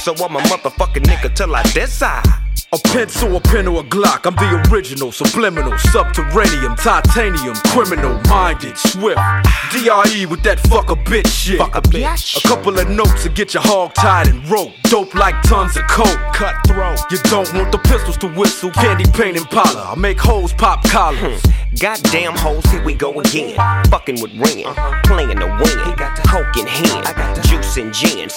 so I'm a motherfucking nigga till I decide. A pencil, a pen, or a Glock. I'm the original, subliminal, subterranean, titanium, criminal, minded, swift. DRE with that fuck a bitch shit. Fuck a bitch. A couple of notes to get your hog tied and rope. Dope like tons of coke. Cutthroat. You don't want the pistols to whistle. Candy paint Impala. I make hoes pop collars. Goddamn hoes, here we go again. Fucking with Ren, playing the win. Coke in hand, juice and gin.